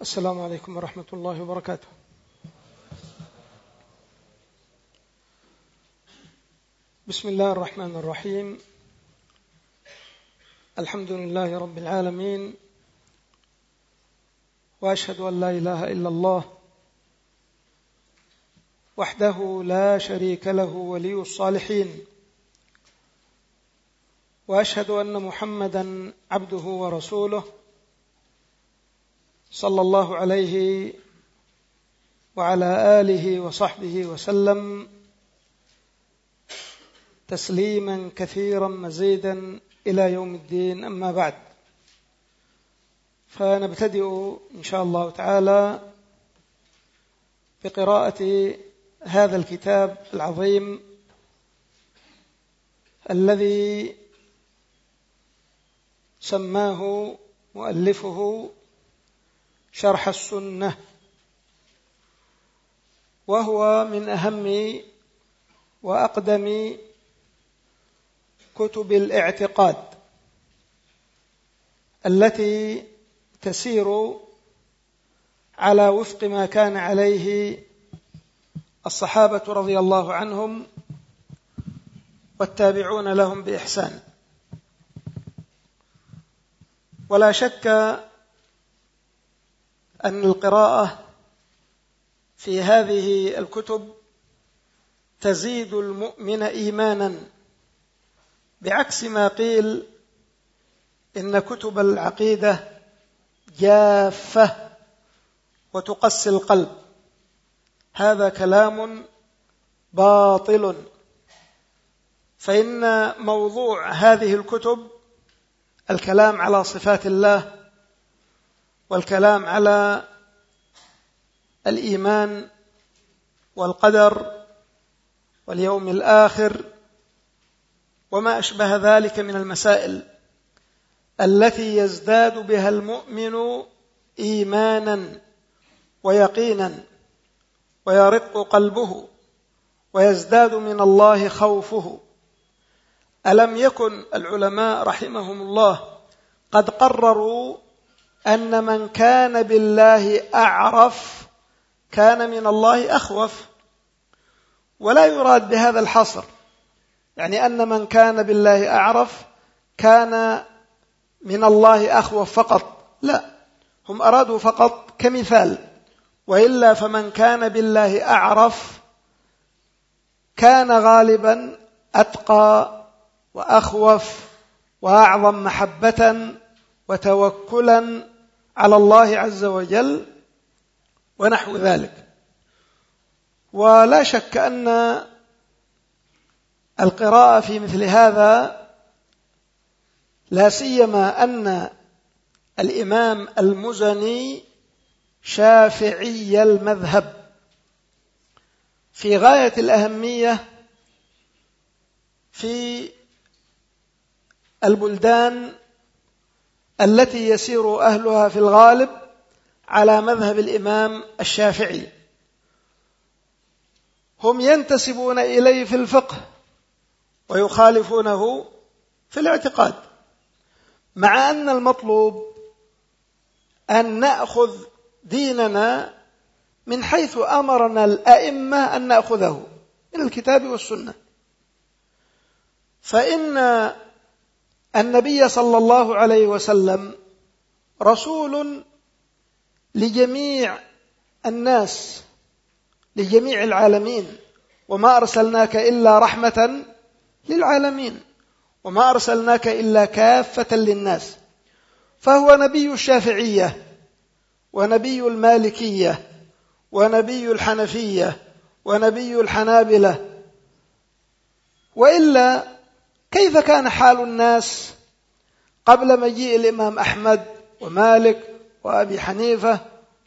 السلام عليكم ورحمة الله وبركاته. بسم الله الرحمن الرحيم. الحمد لله رب العالمين، وأشهد أن لا إله إلا الله وحده لا شريك له ولي الصالحين، وأشهد أن محمدًا عبده ورسوله صلى الله عليه وعلى آله وصحبه وسلم تسليما كثيرا مزيدا إلى يوم الدين. أما بعد، فنبتدئ إن شاء الله تعالى بقراءة هذا الكتاب العظيم الذي سماه مؤلفه شرح السنة، وهو من أهم وأقدم كتب الاعتقاد التي تسير على وفق ما كان عليه الصحابة رضي الله عنهم والتابعون لهم بإحسان. ولا شك أن القراءة في هذه الكتب تزيد المؤمن إيمانا، بعكس ما قيل إن كتب العقيدة جافة وتقسي القلب. هذا كلام باطل، فإن موضوع هذه الكتب الكلام على صفات الله، والكلام على الإيمان والقدر واليوم الآخر وما أشبه ذلك من المسائل التي يزداد بها المؤمن إيمانا ويقينا، ويرق قلبه، ويزداد من الله خوفه. ألم يكن العلماء رحمهم الله قد قرروا أن من كان بالله أعرف كان من الله أخوف؟ ولا يراد بهذا الحصر، يعني أن من كان بالله أعرف كان من الله أخوف فقط، لا، هم أرادوا فقط كمثال، وإلا فمن كان بالله أعرف كان غالبا أتقى وأخوف وأعظم محبة وتوكلا على الله عز وجل ونحو ذلك. ولا شك أن القراءة في مثل هذا، لا سيما أن الإمام المزني شافعي المذهب، في غاية الأهمية في البلدان التي يسير أهلها في الغالب على مذهب الإمام الشافعي. هم ينتسبون إليه في الفقه ويخالفونه في الاعتقاد، مع أن المطلوب أن نأخذ ديننا من حيث أمرنا الأئمة أن نأخذه من الكتاب والسنة. فإن النبي صلى الله عليه وسلم رسول لجميع الناس، لجميع العالمين، وما أرسلناك إلا رحمة للعالمين، وما أرسلناك إلا كافة للناس. فهو نبي الشافعية، ونبي المالكية، ونبي الحنفية، ونبي الحنابلة. وإلا كيف كان حال الناس قبل مجيء الإمام أحمد ومالك وأبي حنيفة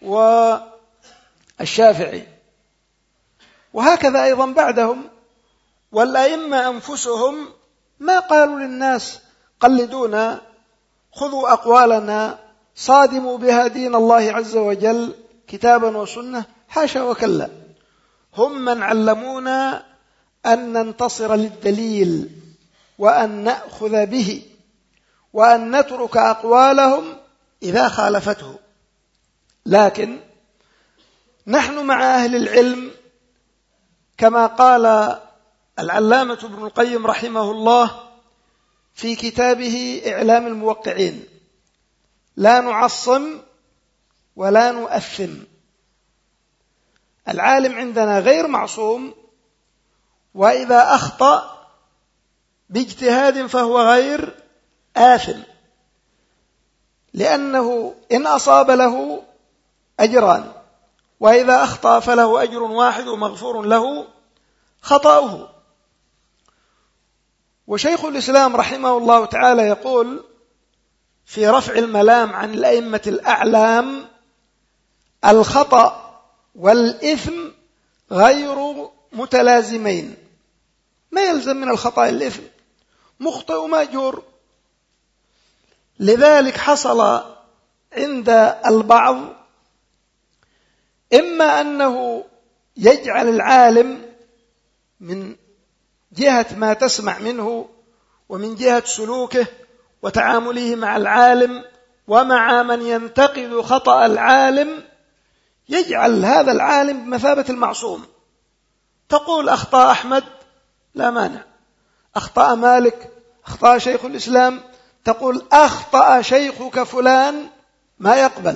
والشافعي؟ وهكذا أيضا بعدهم. والأئمة أنفسهم ما قالوا للناس قلدونا، خذوا أقوالنا، صادموا بها دين الله عز وجل كتابا وسنة، حاشا وكلا. هم من علمونا أن ننتصر للدليل، وأن نأخذ به، وأن نترك أقوالهم إذا خالفته. لكن نحن مع أهل العلم كما قال العلامة ابن القيم رحمه الله في كتابه إعلام الموقعين: لا نعصم ولا نؤثم. العالم عندنا غير معصوم، وإذا أخطأ باجتهاد فهو غير آثم، لأنه إن أصاب له أجران، وإذا أخطأ فله أجر واحد ومغفور له خطأه. وشيخ الإسلام رحمه الله تعالى يقول في رفع الملام عن الأئمة الأعلام: الخطأ والإثم غير متلازمين. ما يلزم من الخطأ الإثم، مخطئ مأجور. لذلك حصل عند البعض إما أنه يجعل العالم من جهة ما تسمع منه ومن جهة سلوكه وتعامله مع العالم ومع من ينتقد خطأ العالم، يجعل هذا العالم بمثابة المعصوم. تقول أخطأ أحمد، لا مانع. أخطأ مالك، أخطأ شيخ الإسلام، تقول أخطأ شيخك فلان، ما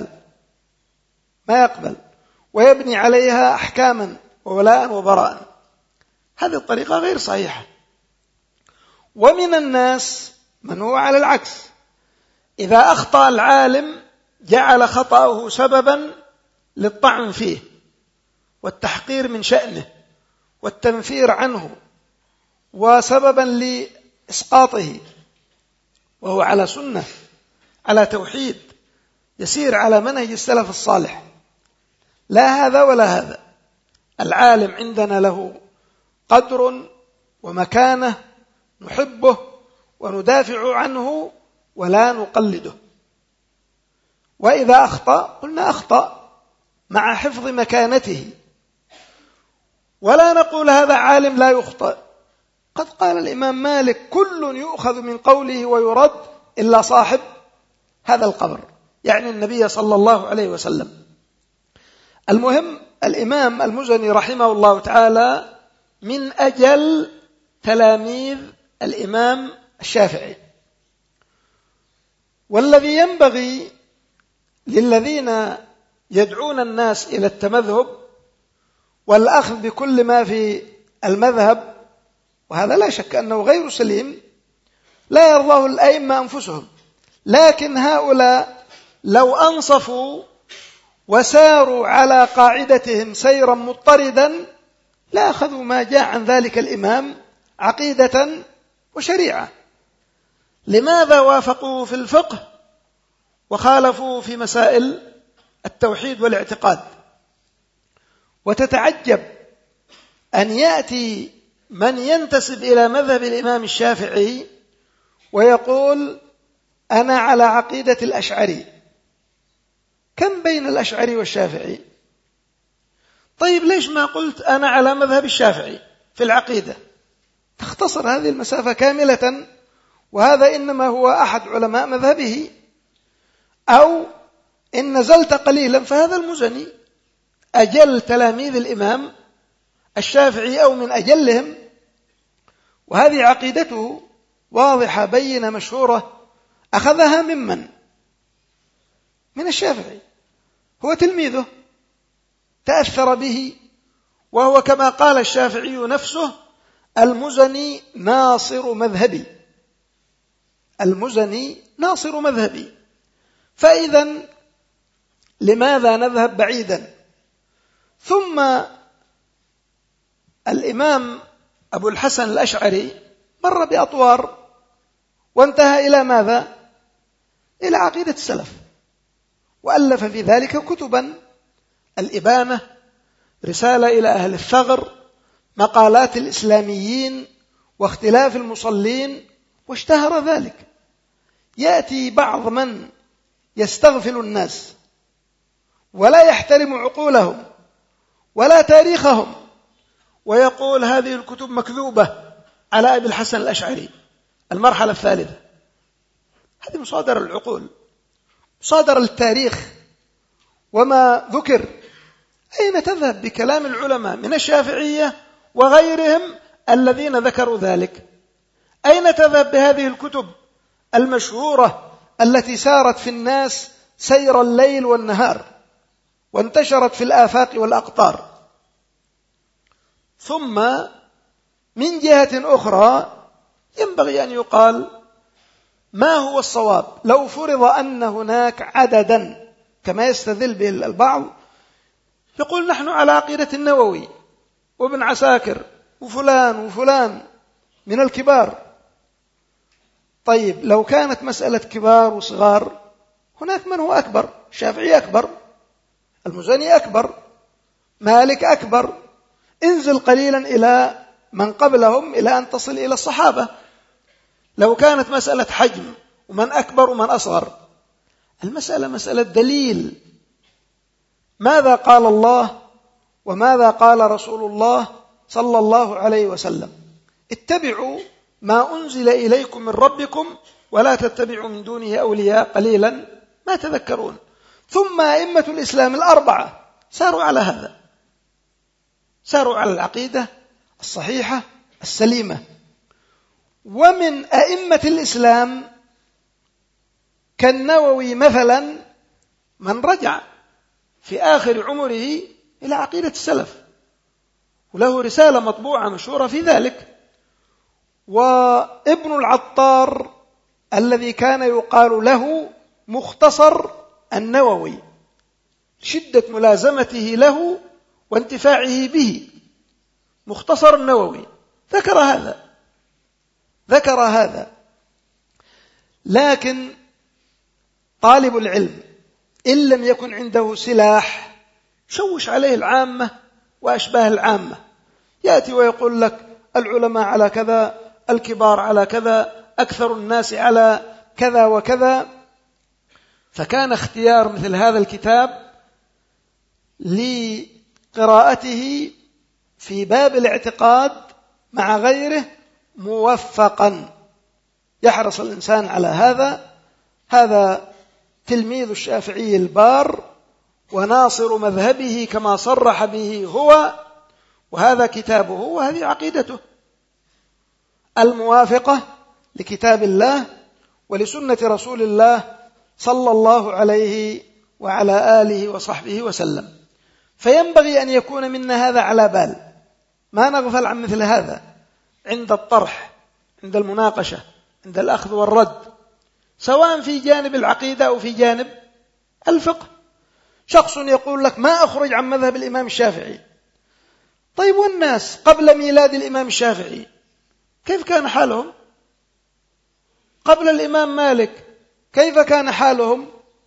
يقبل ويبني عليها أحكاما وولاء وبراء. هذه الطريقة غير صحيحة. ومن الناس من هو على العكس: إذا أخطأ العالم جعل خطأه سببا للطعن فيه والتحقير من شأنه والتنفير عنه وسببا لإسقاطه، وهو على سنة، على توحيد، يسير على منهج السلف الصالح. لا هذا ولا هذا. العالم عندنا له قدر ومكانة نحبه وندافع عنه ولا نقلده. وإذا أخطأ قلنا أخطأ مع حفظ مكانته، ولا نقول هذا عالم لا يخطئ. قد قال الإمام مالك: كل يؤخذ من قوله ويرد إلا صاحب هذا القبر، يعني النبي صلى الله عليه وسلم. المهم، الإمام المزني رحمه الله تعالى من أجل تلاميذ الإمام الشافعي، والذي ينبغي للذين يدعون الناس إلى التمذهب والأخذ بكل ما في المذهب، وهذا لا شك أنه غير سليم، لا يرضاه الأئمة أنفسهم، لكن هؤلاء لو أنصفوا وساروا على قاعدتهم سيرا مضطردا لا أخذوا ما جاء عن ذلك الإمام عقيدة وشريعة. لماذا وافقوه في الفقه وخالفوه في مسائل التوحيد والاعتقاد؟ وتتعجب أن يأتي من ينتسب إلى مذهب الإمام الشافعي ويقول: أنا على عقيدة الأشعري. كم بين الأشعري والشافعي؟ طيب ليش ما قلت أنا على مذهب الشافعي في العقيدة؟ تختصر هذه المسافة كاملة، وهذا إنما هو أحد علماء مذهبه. أو إن نزلت قليلا فهذا المزني أجل تلاميذ الإمام الشافعي أو من أجلهم، وهذه عقيدته واضحة بينة مشهورة، أخذها ممن؟ من الشافعي، هو تلميذه، تأثر به، وهو كما قال الشافعي نفسه: المزني ناصر مذهبي. المزني ناصر مذهبي. فإذا لماذا نذهب بعيدا؟ ثم الإمام أبو الحسن الأشعري مر بأطوار وانتهى إلى ماذا؟ إلى عقيدة السلف، وألف في ذلك كتبا: الإبانة، رسالة إلى أهل الثغر، مقالات الإسلاميين، واختلاف المصلين، واشتهر ذلك. يأتي بعض من يستغفل الناس ولا يحترم عقولهم ولا تاريخهم ويقول هذه الكتب مكذوبة على أبي الحسن الأشعري. المرحلة الثالثة هذه مصادر العقول، مصادر التاريخ، وما ذكر، أين تذهب بكلام العلماء من الشافعية وغيرهم الذين ذكروا ذلك؟ أين تذهب بهذه الكتب المشهورة التي سارت في الناس سير الليل والنهار وانتشرت في الآفاق والأقطار؟ ثم من جهة أخرى ينبغي أن يقال ما هو الصواب لو فرض أن هناك عددا كما يستدل به البعض يقول نحن على عقيدة النووي وابن عساكر وفلان وفلان من الكبار. طيب لو كانت مسألة كبار وصغار هناك من هو أكبر، الشافعي أكبر، المزني أكبر، مالك أكبر، انزل قليلا إلى من قبلهم إلى أن تصل إلى الصحابة. لو كانت مسألة حجم ومن أكبر ومن أصغر، المسألة مسألة دليل، ماذا قال الله وماذا قال رسول الله صلى الله عليه وسلم؟ اتبعوا ما أنزل إليكم من ربكم ولا تتبعوا من دونه أولياء قليلا ما تذكرون. ثم أئمة الإسلام الأربعة ساروا على هذا، ساروا على العقيدة الصحيحة السليمة. ومن أئمة الإسلام كالنووي مثلا من رجع في آخر عمره إلى عقيدة السلف وله رسالة مطبوعة مشهورة في ذلك. وابن العطار الذي كان يقال له مختصر النووي شدة ملازمته له وانتفاعه به، مختصر النووي ذكر هذا. لكن طالب العلم إن لم يكن عنده سلاح شوش عليه العامة وأشباه العامة، يأتي ويقول لك العلماء على كذا، الكبار على كذا، أكثر الناس على كذا وكذا. فكان اختيار مثل هذا الكتاب لقراءته في باب الاعتقاد مع غيره موفقا، يحرص الإنسان على هذا تلميذ الشافعي البار وناصر مذهبه كما صرح به هو، وهذا كتابه وهذه عقيدته الموافقة لكتاب الله ولسنة رسول الله صلى الله عليه وعلى آله وصحبه وسلم. فينبغي أن يكون منا هذا على بال، ما نغفل عن مثل هذا عند الطرح، عند المناقشة، عند الأخذ والرد، سواء في جانب العقيدة أو في جانب الفقه. شخص يقول لك ما أخرج عن مذهب الإمام الشافعي. طيب والناس قبل ميلاد الإمام الشافعي كيف كان حالهم؟ قبل الإمام مالك كيف كان حالهم؟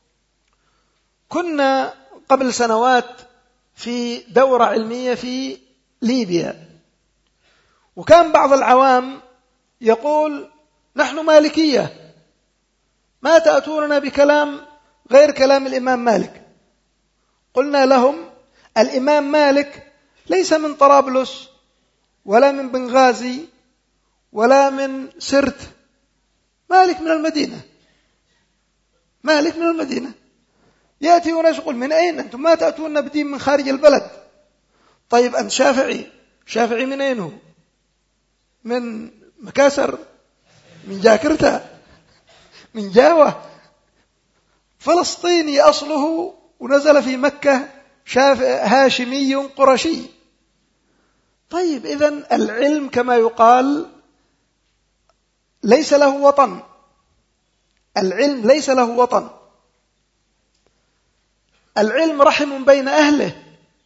كنا قبل سنوات في دورة علمية في ليبيا، وكان بعض العوام يقول نحن مالكية، ما تأتوننا بكلام غير كلام الإمام مالك. قلنا لهم الإمام مالك ليس من طرابلس ولا من بنغازي ولا من سرت، مالك من المدينة، مالك من المدينة. يأتي وناس يقول من أين أنتم ما تأتون بدين من خارج البلد؟ طيب أنت شافعي من أين هو؟ من مكاسر، من جاكرتا، من جاوة، فلسطيني أصله ونزل في مكة، هاشمي قرشي. طيب إذن العلم كما يقال ليس له وطن، العلم ليس له وطن، العلم رحم بين أهله.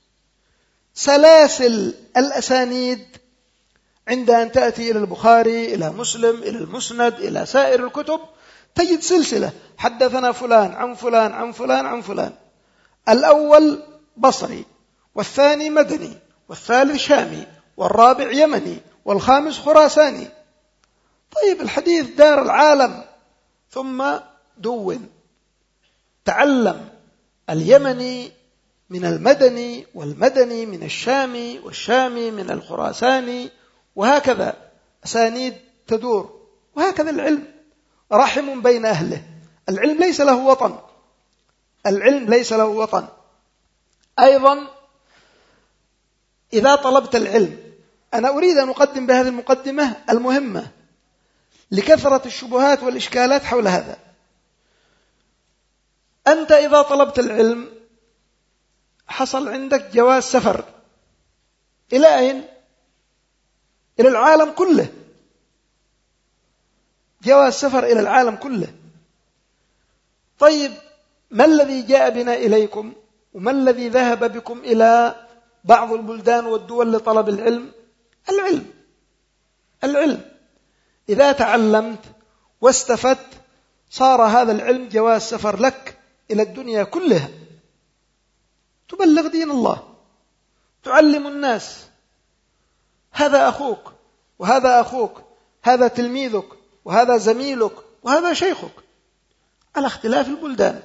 سلاسل الأسانيد عند أن تأتي إلى البخاري، إلى مسلم، إلى المسند، إلى سائر الكتب تجد سلسلة حدثنا فلان عن فلان عن فلان عن فلان، الأول بصري والثاني مدني والثالث شامي والرابع يمني والخامس خراساني. طيب الحديث دار العالم، ثم دون تعلم اليمني من المدني والمدني من الشامي والشامي من الخراساني، وهكذا أسانيد تدور. وهكذا العلم رحم بين أهله، العلم ليس له وطن، العلم ليس له وطن. أيضا إذا طلبت العلم، أنا أريد أن أقدم بهذه المقدمة المهمة لكثرة الشبهات والإشكالات حول هذا. أنت إذا طلبت العلم حصل عندك جواز سفر إلى أين؟ إلى العالم كله، جواز سفر إلى العالم كله. طيب ما الذي جاء بنا إليكم؟ وما الذي ذهب بكم إلى بعض البلدان والدول لطلب العلم؟ العلم. إذا تعلمت واستفدت صار هذا العلم جواز سفر لك إلى الدنيا كلها، تبلغ دين الله، تعلم الناس، هذا أخوك وهذا أخوك، هذا تلميذك وهذا زميلك وهذا شيخك، على اختلاف البلدان.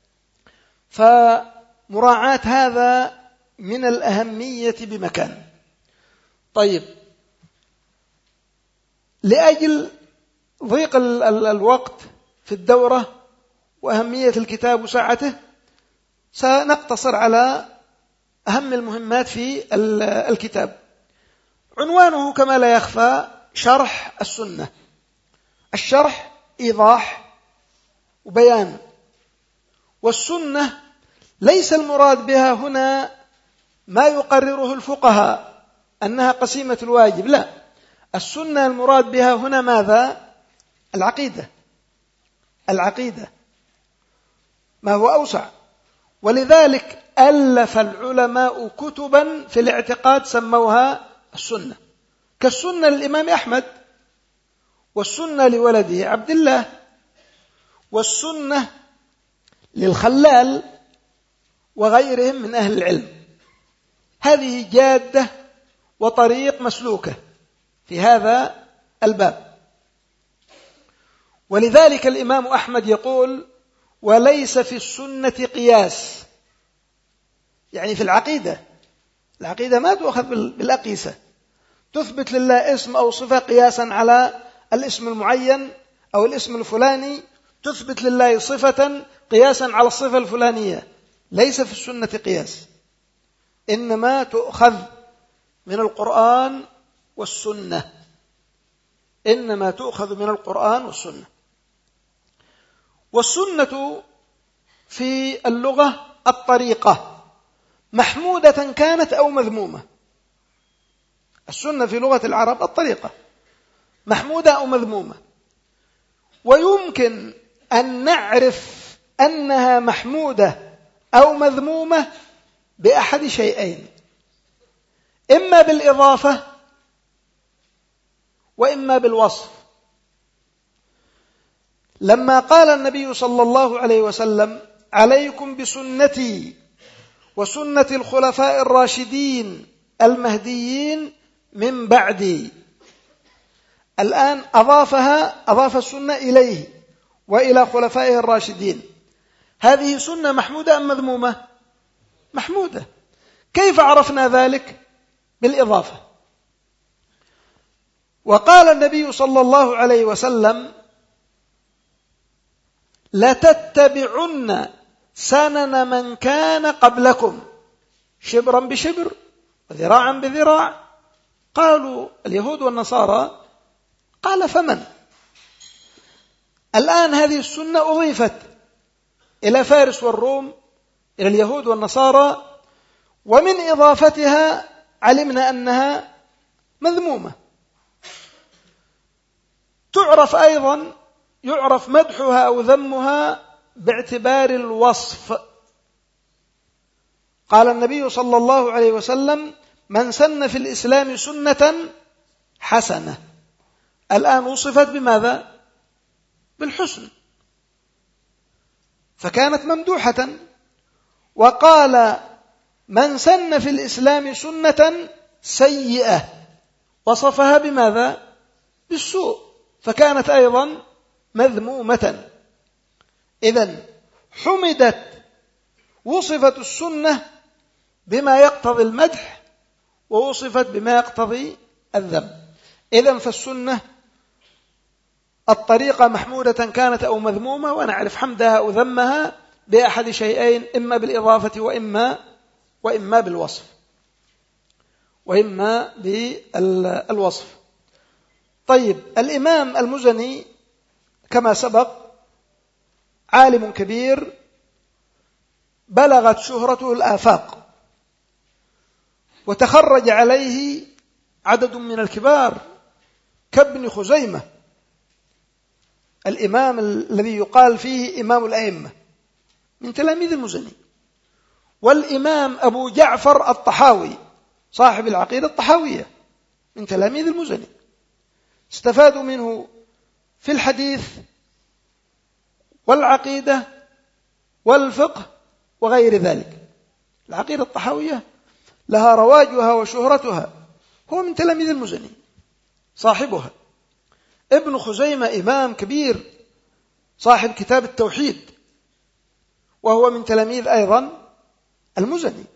فمراعاة هذا من الأهمية بمكان. طيب، لأجل ضيق الوقت في الدورة وأهمية الكتاب وسعته سنقتصر على أهم المهمات في الكتاب. عنوانه كما لا يخفى شرح السنة. الشرح إيضاح وبيان، والسنة ليس المراد بها هنا ما يقرره الفقهاء أنها قسيمة الواجب، لا، السنة المراد بها هنا ماذا؟ العقيدة، ما هو أوسع. ولذلك ألف العلماء كتبا في الاعتقاد سموها السنة، كالسنة للإمام أحمد، والسنة لولده عبد الله، والسنة للخلال وغيرهم من أهل العلم. هذه جادة وطريق مسلوكة في هذا الباب. ولذلك الإمام أحمد يقول: وليس في السنة قياس، يعني في العقيدة ما تؤخذ بالأقيسة، تثبت لله اسم أو صفة قياسا على الاسم المعين أو الاسم الفلاني، تثبت لله صفة قياسا على الصفة الفلانية، ليس في السنة قياس، إنما تؤخذ من القرآن والسنة، إنما تؤخذ من القرآن والسنة. والسنة في اللغة الطريقة، محمودة كانت أو مذمومة. السنة في لغة العرب الطريقة، محمودة أو مذمومة. ويمكن أن نعرف أنها محمودة أو مذمومة بأحد شيئين: إما بالإضافة وإما بالوصف. لما قال النبي صلى الله عليه وسلم: عليكم بسنتي وسنة الخلفاء الراشدين المهديين من بعدي، الآن أضاف السنة إليه وإلى خلفائه الراشدين. هذه سنة محمودة أم مذمومة؟ محمودة. كيف عرفنا ذلك؟ بالإضافة. وقال النبي صلى الله عليه وسلم: لتتبعن سنن من كان قبلكم شبرا بشبر وذراعا بذراع. قالوا: اليهود والنصارى. قال: فمن؟ الآن هذه السنة أضيفت إلى فارس والروم، إلى اليهود والنصارى، ومن إضافتها علمنا أنها مذمومة. تعرف أيضا، يعرف مدحها أو ذمها باعتبار الوصف. قال النبي صلى الله عليه وسلم: من سن في الإسلام سنة حسنة. الآن وصفت بماذا؟ بالحسن، فكانت ممدوحة. وقال: من سن في الإسلام سنة سيئة، وصفها بماذا؟ بالسوء، فكانت أيضا مذمومة. إذن وصفت السنة بما يقتضي المدح، ووصفت بما يقتضي الذم. إذن فالسنة الطريقة محمودة كانت أو مذمومة، ونعرف حمدها أو ذمها بأحد شيئين: إما بالإضافة وإما وإما بالوصف، وإما بالوصف. طيب، الإمام المزني كما سبق عالم كبير بلغت شهرته الآفاق، وتخرج عليه عدد من الكبار كابن خزيمة، الإمام الذي يقال فيه إمام الأئمة، من تلاميذ المزني، والإمام أبو جعفر الطحاوي صاحب العقيدة الطحاوية من تلاميذ المزني، استفادوا منه في الحديث والعقيدة والفقه وغير ذلك. العقيدة الطحاوية لها رواجها وشهرتها، هو من تلاميذ المزني صاحبها. ابن خزيمة إمام كبير صاحب كتاب التوحيد، وهو من تلاميذ أيضا المزني،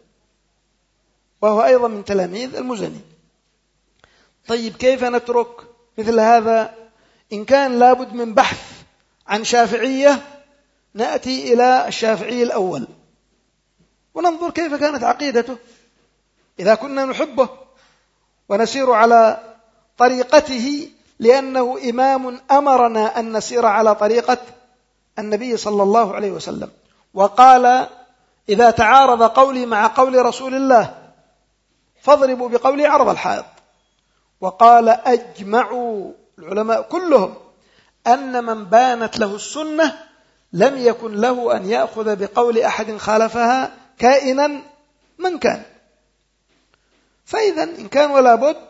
طيب، كيف نترك مثل هذا؟ إن كان لابد من بحث عن شافعية، نأتي إلى الشافعي الأول وننظر كيف كانت عقيدته، إذا كنا نحبه ونسير على طريقته، لأنه إمام أمرنا أن نسير على طريقة النبي صلى الله عليه وسلم، وقال: إذا تعارض قولي مع قول رسول الله فاضربوا بقولي عرض الحائط. وقال: أجمعوا العلماء كلهم أن من بانت له السنة لم يكن له أن يأخذ بقول أحد خالفها كائنا من كان. فإذا إن كان ولا بد،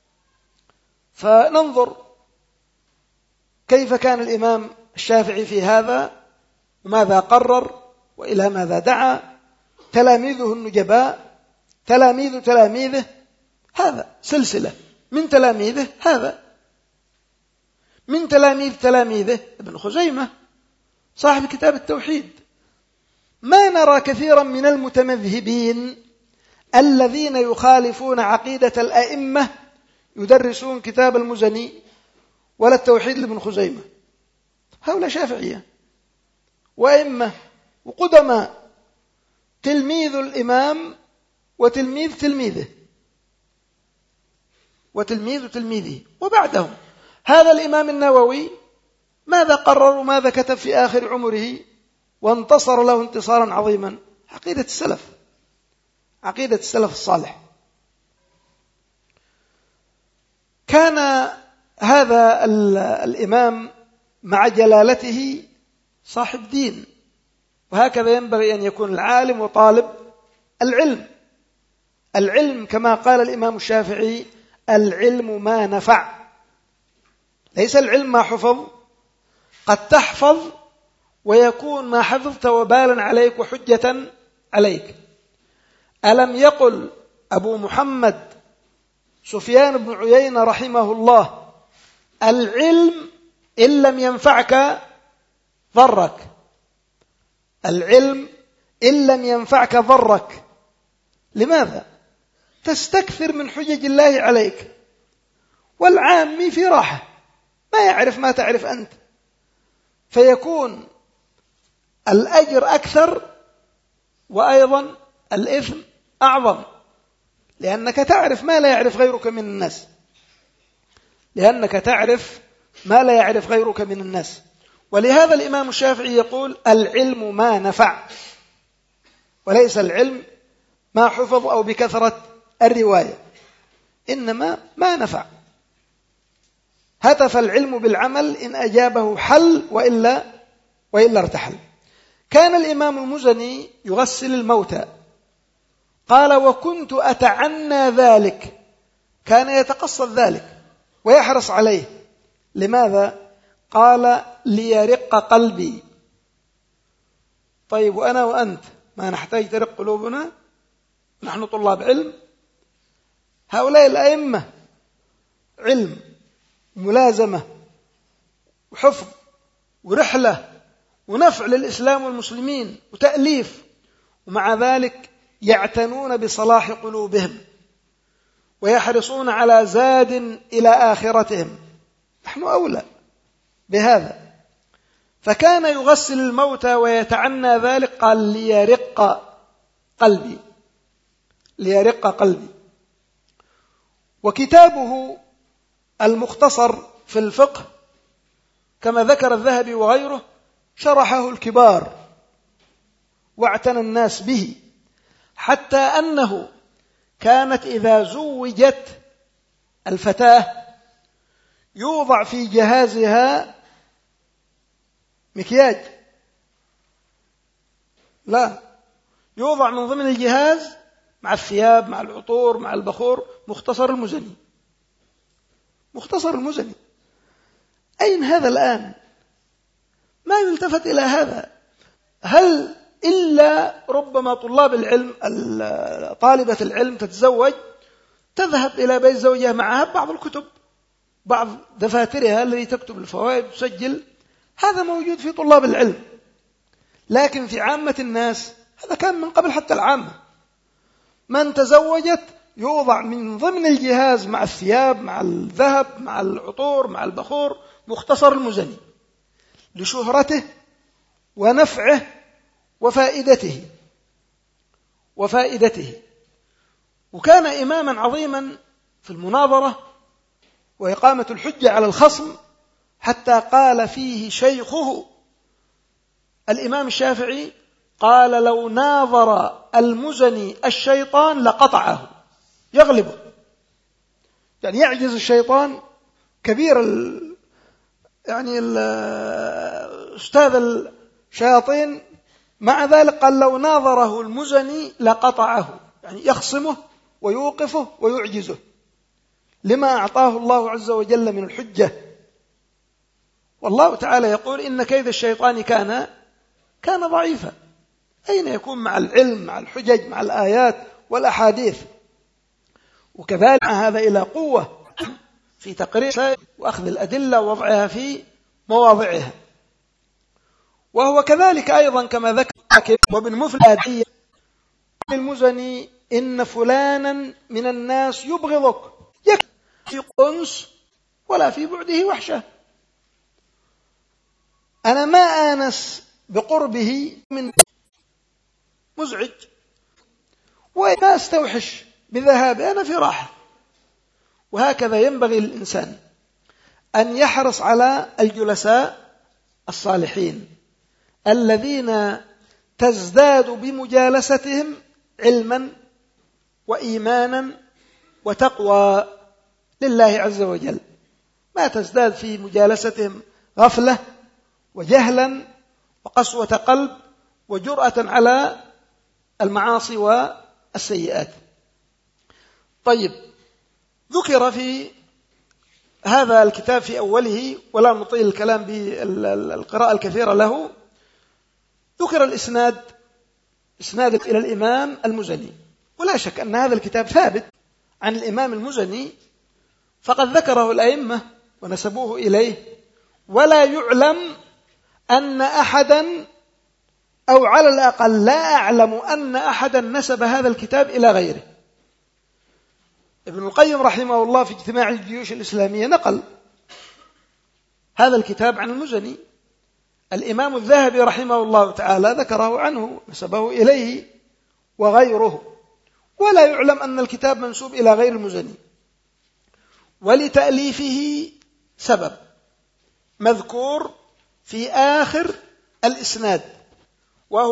فننظر كيف كان الإمام الشافعي في هذا، وماذا قرر، وإلى ماذا دعا، تلاميذه النجباء، تلاميذ تلاميذه، هذا سلسلة من تلاميذه، هذا من تلاميذ تلاميذه ابن خزيمة صاحب كتاب التوحيد. ما نرى كثيرا من المتمذهبين الذين يخالفون عقيدة الأئمة يدرسون كتاب المزني ولا التوحيد لابن خزيمة. هؤلاء شافعية وأئمة وقدماء، تلميذ الإمام وتلميذ تلميذه وبعدهم. هذا الإمام النووي ماذا قرر وماذا كتب في آخر عمره وانتصر له انتصارا عظيما؟ عقيدة السلف الصالح. كان هذا الإمام مع جلالته صاحب دين، وهكذا ينبغي أن يكون العالم وطالب العلم كما قال الإمام الشافعي: العلم ما نفع، ليس العلم ما حفظ. قد تحفظ ويكون ما حفظت وبالا عليك وحجة عليك. ألم يقل أبو محمد سفيان بن عيينة رحمه الله: العلم إن لم ينفعك ضرك، العلم إن لم ينفعك ضرك. لماذا؟ تستكثر من حجج الله عليك، والعامي في راحة ما يعرف ما تعرف أنت، فيكون الأجر أكثر وأيضا الإثم أعظم، لأنك تعرف ما لا يعرف غيرك من الناس. ولهذا الإمام الشافعي يقول: العلم ما نفع، وليس العلم ما حفظ أو بكثرة الرواية، إنما ما نفع. هتف العلم بالعمل، إن أجابه حل وإلا ارتحل. كان الإمام المزني يغسل الموتى، قال: وكنت أتعنى ذلك، كان يتقصد ذلك ويحرص عليه. لماذا؟ قال: ليرق قلبي. طيب، وأنا وأنت ما نحتاج ترق قلوبنا؟ نحن طلاب علم، هؤلاء الأئمة علم ملازمة وحفظ ورحلة ونفع للإسلام والمسلمين وتأليف، ومع ذلك يعتنون بصلاح قلوبهم ويحرصون على زاد إلى آخرتهم. نحن أولى بهذا. فكان يغسل الموتى ويتعنى ذلك، قال: ليرق قلبي. ليرق قلبي. وكتابه المختصر في الفقه كما ذكر الذهبي وغيره شرحه الكبار واعتنى الناس به، حتى أنه كانت إذا زوجت الفتاة يوضع في جهازها مكياج، لا، يوضع من ضمن الجهاز مع الثياب مع العطور مع البخور مختصر المزني. مختصر المزني أين هذا الآن؟ ما يلتفت إلى هذا. هل إلا ربما طلاب العلم، طالبة العلم تتزوج تذهب إلى بيت زوجها معها بعض الكتب، بعض دفاترها التي تكتب الفوائد وتسجل، هذا موجود في طلاب العلم. لكن في عامة الناس هذا كان من قبل حتى العامة، من تزوجت يوضع من ضمن الجهاز مع الثياب مع الذهب مع العطور مع البخور مختصر المزني لشهرته ونفعه وفائدته. وكان إماما عظيما في المناظرة وإقامة الحجة على الخصم، حتى قال فيه شيخه الإمام الشافعي قال: لو ناظر المزني الشيطان لقطعه، يغلبه، يعني يعجز الشيطان كبير يعني أستاذ الشياطين، مع ذلك قال لو ناظره المزني لقطعه، يعني يخصمه ويوقفه ويعجزه لما أعطاه الله عز وجل من الحجة. والله تعالى يقول: إن كيد الشيطان كان ضعيفا. أين يكون مع العلم مع الحجج مع الآيات والأحاديث؟ وكذلك هذا إلى قوة في تقرير وأخذ الأدلة ووضعها في مواضعها. وهو كذلك أيضا كما ذكر وابن مفلح المزني: إن فلانا من الناس يبغضك، يكفي في قنس ولا في بعده وحشة. أنا ما آنس بقربه من مزعج، وما استوحش بذهابه، أنا في راحة. وهكذا ينبغي للإنسان أن يحرص على الجلساء الصالحين الذين تزداد بمجالستهم علما وإيمانا وتقوى لله عز وجل، ما تزداد في مجالستهم غفلة وجهلا وقسوة قلب وجرأة على المعاصي والسيئات. طيب، ذكر في هذا الكتاب في أوله، ولا نطيل الكلام بالقراءة الكثيرة له، ذكر الإسناد إلى الإمام المزني. ولا شك أن هذا الكتاب ثابت عن الإمام المزني، فقد ذكره الأئمة ونسبوه إليه، ولا يعلم أن أحدا، أو على الأقل لا أعلم أن أحدا نسب هذا الكتاب إلى غيره. ابن القيم رحمه الله في اجتماع الجيوش الإسلامية نقل هذا الكتاب عن المزني. الإمام الذهبي رحمه الله تعالى ذكره عنه، نسبه إليه وغيره. ولا يعلم أن الكتاب منسوب إلى غير المزني. ولتأليفه سبب مذكور في آخر الإسناد، وهو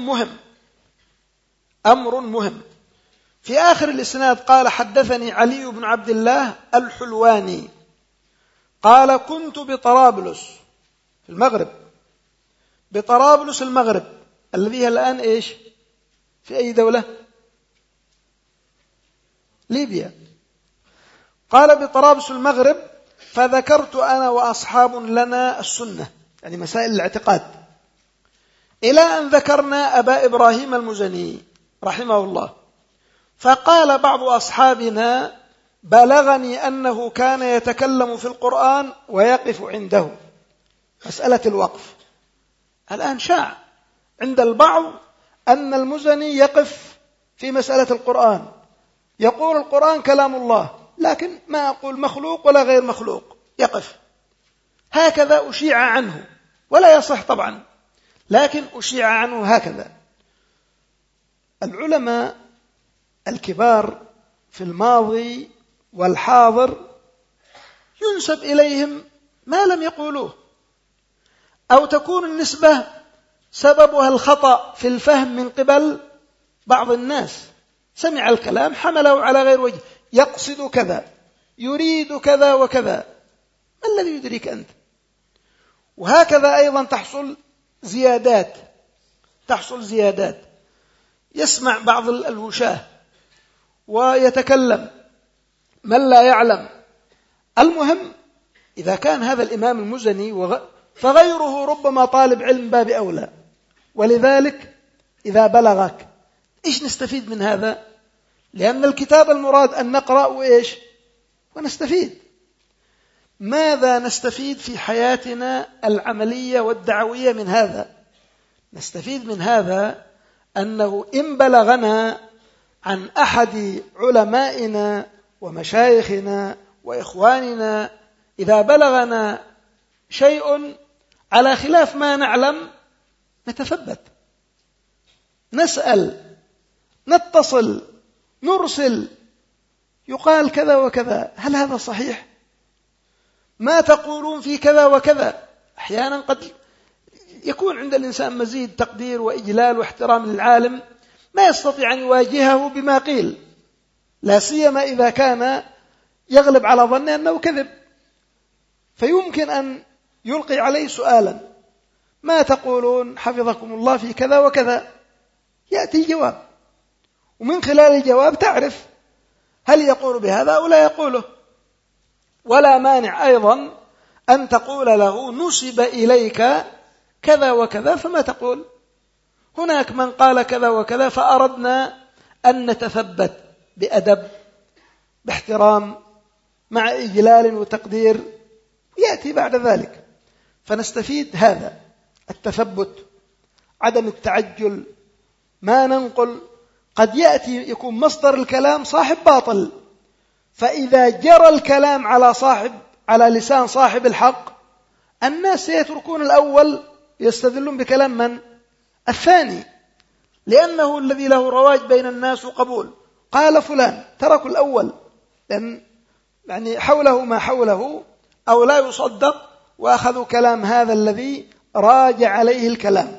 أمر مهم. في آخر الإسناد قال: حدثني علي بن عبد الله الحلواني قال: كنت بطرابلس في المغرب، بطرابلس المغرب الذي هي الآن إيش؟ في أي دولة؟ ليبيا. قال: بطرابلس المغرب، فذكرت أنا وأصحاب لنا السنة، يعني مسائل الاعتقاد، إلى أن ذكرنا أبا إبراهيم المزني رحمه الله، فقال بعض أصحابنا: بلغني أنه كان يتكلم في القرآن ويقف عنده. مسألة الوقف الآن شاع عند البعض أن المزني يقف في مسألة القرآن، يقول القرآن كلام الله، لكن ما أقول مخلوق ولا غير مخلوق، يقف هكذا. أشيع عنه، ولا يصح طبعا، لكن أشيع عنه هكذا. العلماء الكبار في الماضي والحاضر ينسب إليهم ما لم يقولوه، أو تكون النسبة سببها الخطأ في الفهم من قبل بعض الناس، سمع الكلام حمله على غير وجه، يقصد كذا، يريد كذا وكذا، ما الذي يدريك أنت؟ وهكذا أيضا تحصل زيادات، يسمع بعض الوشاة ويتكلم من لا يعلم. المهم إذا كان هذا الإمام المزني فغيره ربما طالب علم باب أولى. ولذلك إذا بلغك إيش نستفيد من هذا؟ لأن الكتاب المراد أن نقرأ وإيش ونستفيد. ماذا نستفيد في حياتنا العملية والدعوية من هذا؟ نستفيد من هذا أنه إن بلغنا عن أحد علمائنا ومشايخنا وإخواننا، إذا بلغنا شيء على خلاف ما نعلم نتثبت، نسأل، نتصل، نرسل، يقال كذا وكذا، هل هذا صحيح؟ ما تقولون في كذا وكذا؟ أحيانا قد يكون عند الإنسان مزيد تقدير وإجلال واحترام للعالم، ما يستطيع أن يواجهه بما قيل، لا سيما إذا كان يغلب على ظنه أنه كذب، فيمكن أن يلقي عليه سؤالا: ما تقولون حفظكم الله في كذا وكذا؟ يأتي جواب، ومن خلال الجواب تعرف هل يقول بهذا أو لا يقوله. ولا مانع أيضا أن تقول له: نسب إليك كذا وكذا، فما تقول؟ هناك من قال كذا وكذا، فأردنا أن نتثبت بأدب، باحترام، مع إجلال وتقدير، يأتي بعد ذلك. فنستفيد هذا التثبت، عدم التعجل، ما ننقل. قد يأتي يكون مصدر الكلام صاحب باطل، فإذا جرى الكلام على لسان صاحب الحق، الناس سيتركون الأول يستدلون بكلام من؟ الثاني، لأنه الذي له رواج بين الناس وقبول. قال فلان، تركوا الأول لأن يعني حوله ما حوله أو لا يصدق، وأخذوا كلام هذا الذي راجع عليه الكلام.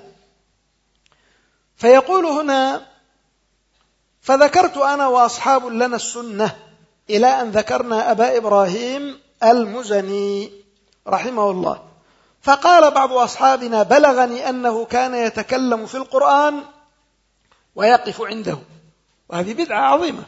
فيقول هنا: فذكرت أنا وأصحاب لنا السنة إلى أن ذكرنا أبا إبراهيم المزني رحمه الله. فقال بعض أصحابنا: بلغني أنه كان يتكلم في القرآن ويقف عنده، وهذه بدعة عظيمة.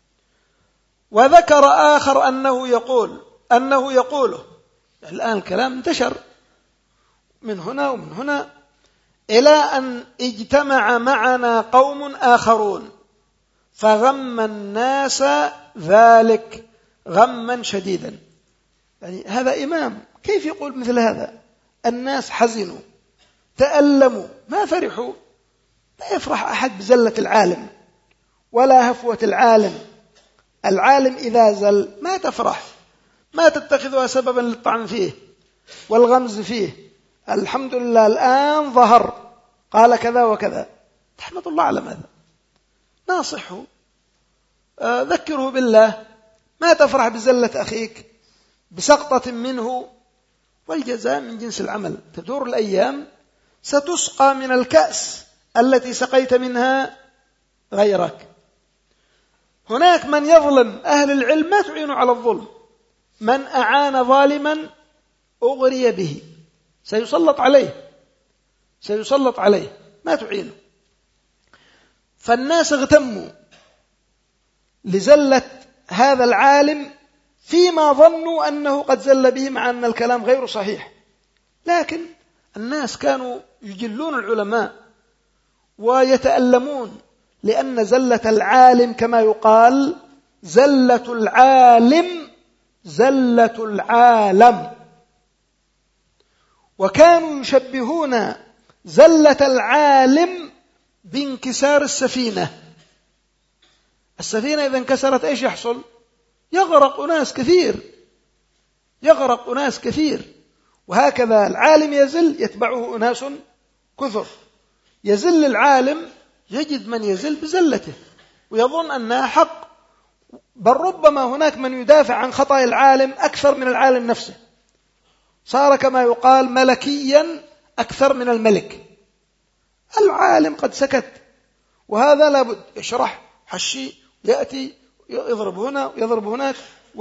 وذكر آخر أنه يقوله. الآن الكلام انتشر من هنا ومن هنا، إلى أن اجتمع معنا قوم آخرون فغم الناس ذلك غما شديدا. يعني هذا إمام كيف يقول مثل هذا؟ الناس حزنوا، تألموا، ما فرحوا. لا يفرح أحد بزلة العالم ولا هفوة العالم. العالم إذا زل ما تفرح، ما تتخذها سببا للطعن فيه والغمز فيه. الحمد لله الآن ظهر، قال كذا وكذا، تحمد الله على ماذا؟ ناصحه، ذكره بالله، ما تفرح بزلة أخيك، بسقطة منه، والجزاء من جنس العمل. تدور الأيام ستسقى من الكأس التي سقيت منها غيرك. هناك من يظلم أهل العلم، ما تعين على الظلم. من أعان ظالما أغري به، سيسلط عليه، ما تعينه. فالناس اغتموا لزلة هذا العالم فيما ظنوا أنه قد زل به، مع أن الكلام غير صحيح. لكن الناس كانوا يجلون العلماء ويتألمون، لأن زلة العالم كما يقال: زلة العالم زلة العالم. وكانوا يشبهون زلة العالم بانكسار السفينة. السفينة إذا انكسرت إيش يحصل؟ يغرق أناس كثير. وهكذا العالم يزل، يتبعه أناس كثر. يزل العالم، يجد من يزل بزلته، ويظن أنها حق، بل ربما هناك من يدافع عن خطأ العالم أكثر من العالم نفسه، صار كما يقال ملكيا أكثر من الملك. العالم قد سكت، وهذا لابد يشرح حشي، يأتي يضرب هنا ويضرب هناك،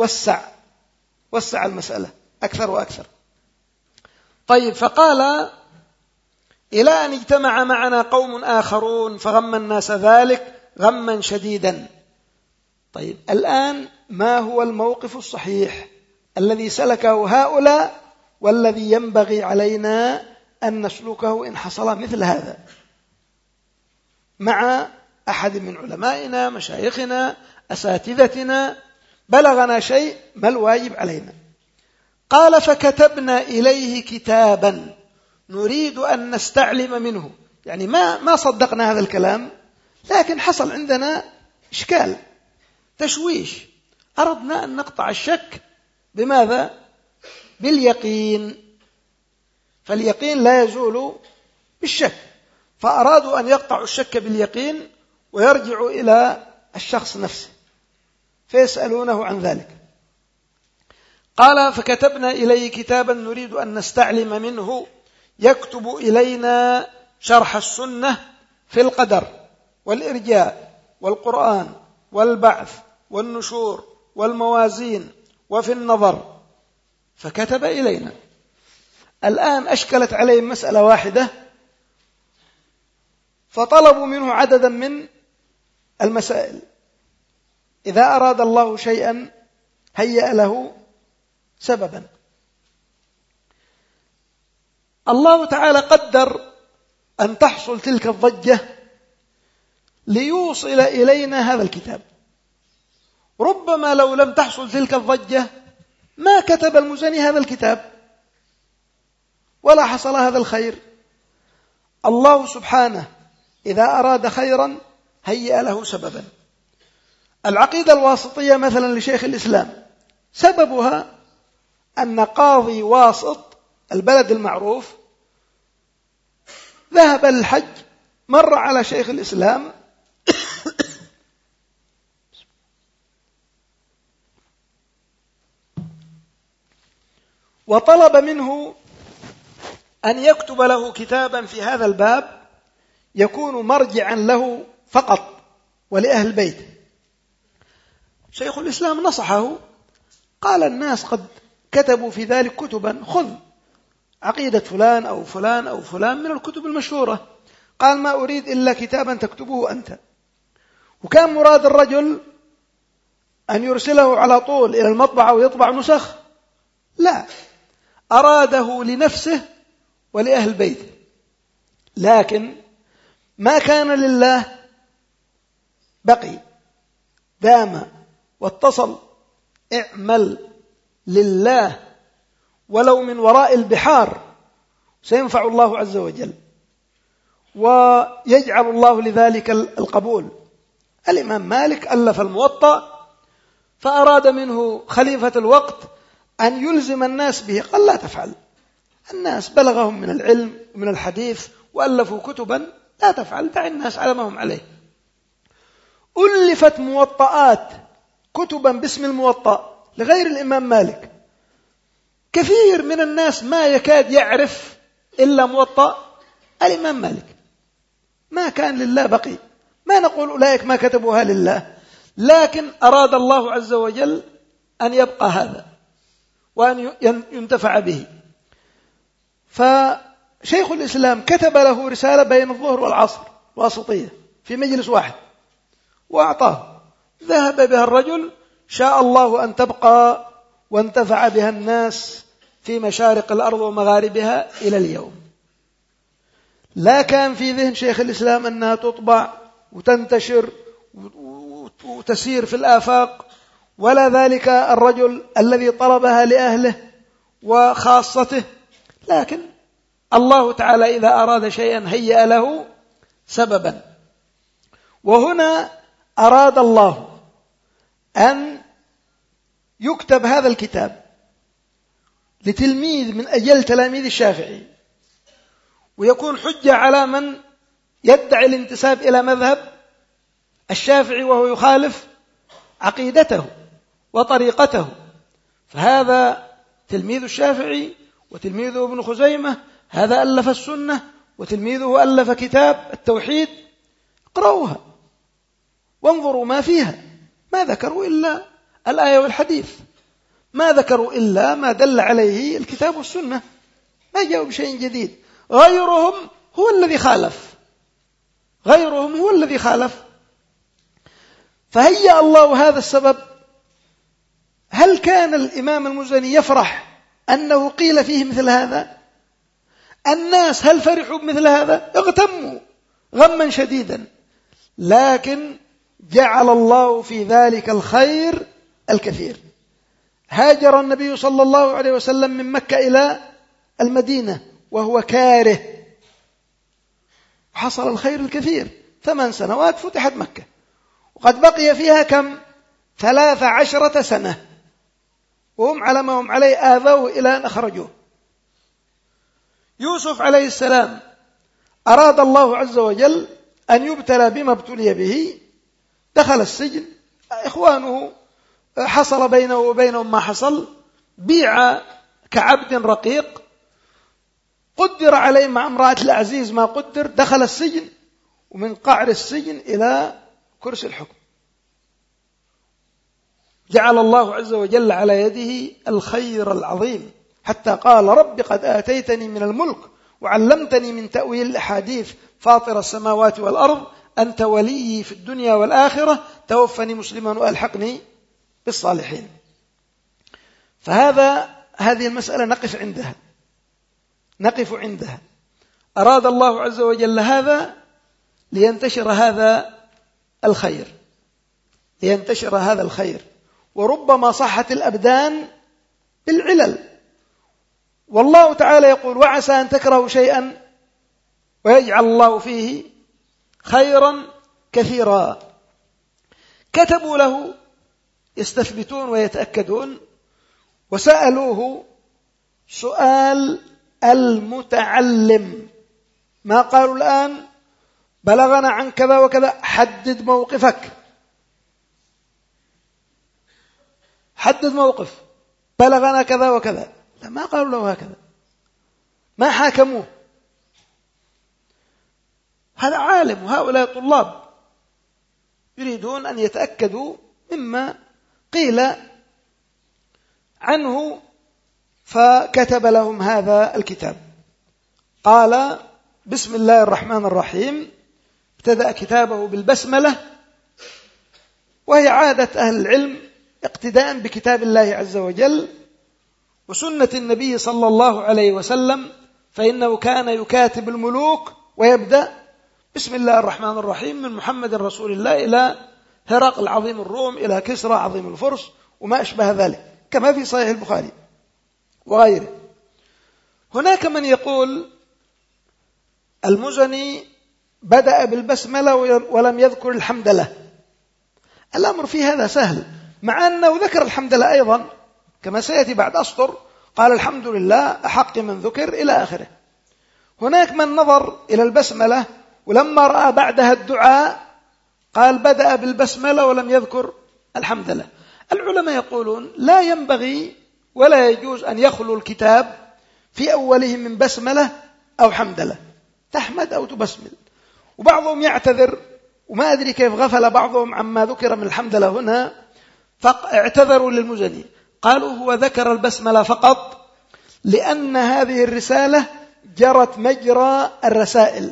وسع المسألة أكثر وأكثر. طيب، فقال: إلى أن اجتمع معنا قوم آخرون فغم الناس ذلك غما شديدا. طيب، الآن ما هو الموقف الصحيح الذي سلكه هؤلاء والذي ينبغي علينا أن نسلكه إن حصل مثل هذا مع أحد من علمائنا، مشايخنا، أساتذتنا، بلغنا شيء، ما الواجب علينا؟ قال: فكتبنا إليه كتابا نريد أن نستعلم منه. يعني ما صدقنا هذا الكلام، لكن حصل عندنا إشكال، تشويش، أردنا أن نقطع الشك. بماذا؟ باليقين، فاليقين لا يزول بالشك، فأرادوا أن يقطعوا الشك باليقين ويرجعوا إلى الشخص نفسه فيسألونه عن ذلك. قال: فكتبنا إليه كتابا نريد أن نستعلم منه يكتب إلينا شرح السنة في القدر والإرجاء والقرآن والبعث والنشور والموازين وفي النظر، فكتب إلينا. الآن أشكلت عليهم مسألة واحدة، فطلبوا منه عددا من المسائل. إذا أراد الله شيئا هيأ له سببا. الله تعالى قدر أن تحصل تلك الضجة ليوصل إلينا هذا الكتاب. ربما لو لم تحصل تلك الضجة ما كتب المزني هذا الكتاب ولا حصل هذا الخير. الله سبحانه إذا أراد خيرا هيأ له سببا. العقيدة الواسطية مثلا لشيخ الإسلام سببها أن قاضي واسط البلد المعروف ذهب للحج، مر على شيخ الإسلام وطلب منه أن يكتب له كتابا في هذا الباب يكون مرجعا له فقط ولأهل البيت. شيخ الإسلام نصحه، قال: الناس قد كتبوا في ذلك كتبا، خذ عقيدة فلان أو فلان أو فلان من الكتب المشهورة. قال: ما أريد إلا كتابا تكتبه أنت. وكان مراد الرجل أن يرسله على طول إلى المطبعة ويطبع نسخ؟ لا، أراده لنفسه ولأهل بيته. لكن ما كان لله بقي، دام واتصل. اعمل لله ولو من وراء البحار سينفع الله عز وجل ويجعل الله لذلك القبول. الإمام مالك ألف الموطأ، فأراد منه خليفة الوقت أن يلزم الناس به، قال: لا تفعل، الناس بلغهم من العلم ومن الحديث وألفوا كتبا، لا تفعل، دع الناس على ما هم عليه. ألفت موطئات، كتبا باسم الموطأ لغير الإمام مالك. كثير من الناس ما يكاد يعرف إلا موطأ الإمام مالك. ما كان لله بقي. ما نقول أولئك ما كتبوها لله، لكن أراد الله عز وجل أن يبقى هذا وأن ينتفع به. فشيخ الإسلام كتب له رسالة بين الظهر والعصر واسطية في مجلس واحد وأعطاه، ذهب بها الرجل، شاء الله أن تبقى وانتفع بها الناس في مشارق الأرض ومغاربها إلى اليوم. لا كان في ذهن شيخ الإسلام أنها تطبع وتنتشر وتسير في الآفاق، ولا ذلك الرجل الذي طلبها لأهله وخاصته. لكن الله تعالى إذا أراد شيئا هيأ له سببا. وهنا أراد الله أن يكتب هذا الكتاب لتلميذ من أجل تلاميذ الشافعي، ويكون حجة على من يدعي الانتساب إلى مذهب الشافعي وهو يخالف عقيدته وطريقته، فهذا تلميذ الشافعي وتلميذه ابن خزيمة، هذا ألف السنة وتلميذه ألف كتاب التوحيد. اقرأوها وانظروا ما فيها، ما ذكروا إلا الآية والحديث، ما ذكروا إلا ما دل عليه الكتاب والسنة، ما جاءوا بشيء جديد. غيرهم هو الذي خالف. فهيأ الله هذا السبب. هل كان الإمام المزني يفرح أنه قيل فيه مثل هذا؟ الناس هل فرحوا بمثل هذا؟ اغتموا غما شديدا، لكن جعل الله في ذلك الخير الكثير. هاجر النبي صلى الله عليه وسلم من مكة إلى المدينة وهو كاره، حصل الخير الكثير. 8 سنوات فتحت مكة، وقد بقي فيها كم؟ 13 سنة، وهم على ما هم عليه، آذوه إلى أن أخرجوه. يوسف عليه السلام أراد الله عز وجل أن يبتلى بما ابتلي به، دخل السجن، إخوانه حصل بينه وبينهم ما حصل، بيع كعبد رقيق، قدر عليه مع امرأة العزيز ما قدر، دخل السجن، ومن قعر السجن إلى كرسي الحكم جعل الله عز وجل على يده الخير العظيم، حتى قال: رب قد آتيتني من الملك وعلمتني من تأويل الأحاديث، فاطر السماوات والأرض، أنت ولي في الدنيا والآخرة، توفني مسلما وألحقني بالصالحين. هذه المسألة نقف عندها. أراد الله عز وجل هذا لينتشر هذا الخير، وربما صحت الأبدان بالعلل. والله تعالى يقول: وعسى أن تكرهوا شيئا ويجعل الله فيه خيرا كثيرا. كتبوا له يستثبتون ويتأكدون، وسألوه سؤال المتعلم، ما قالوا الآن بلغنا عن كذا وكذا، حدد موقف، بلغنا كذا وكذا، لا، ما قالوا له هكذا، ما حاكموه. هذا عالم، وهؤلاء طلاب يريدون أن يتأكدوا مما قيل عنه، فكتب لهم هذا الكتاب. قال: بسم الله الرحمن الرحيم. ابتدأ كتابه بالبسملة، وهي عادة أهل العلم اقتداء بكتاب الله عز وجل وسنة النبي صلى الله عليه وسلم، فإنه كان يكاتب الملوك ويبدأ بسم الله الرحمن الرحيم، من محمد رسول الله إلى هرقل عظيم الروم، إلى كسرى عظيم الفرس، وما أشبه ذلك، كما في صحيح البخاري وغيره. هناك من يقول المزني بدأ بالبسملة ولم يذكر الحمد لله. الأمر في هذا سهل، مع أنه ذكر الحمد لله أيضا، كما سيأتي بعد أسطر، قال: الحمد لله أحق من ذكر إلى آخره. هناك من نظر إلى البسملة ولما رأى بعدها الدعاء قال بدأ بالبسملة ولم يذكر الحمد لله. العلماء يقولون لا ينبغي ولا يجوز أن يخلو الكتاب في أوله من بسملة أو حمد لله، تحمد أو تبسمل. وبعضهم يعتذر، وما أدري كيف غفل بعضهم عما ذكر من الحمد لله هنا، فاعتذروا للمزني، قالوا هو ذكر البسملة فقط لأن هذه الرسالة جرت مجرى الرسائل،